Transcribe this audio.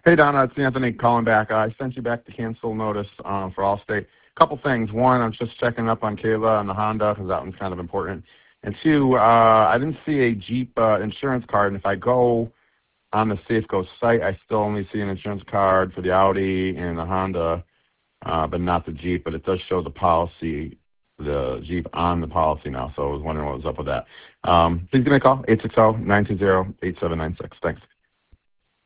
Hey, Donna, it's Anthony calling back. I sent you back the cancel notice for Allstate. Couple things. One, I'm just checking up on Kayla and the Honda because that one's kind of important. And two, I didn't see a Jeep insurance card. And if I go on the Safeco site, I still only see an insurance card for the Audi and the Honda, but not the Jeep. But it does show the policy, the Jeep on the policy now. So I was wondering what was up with that. Please give me a call, 860-920-8796. Thanks.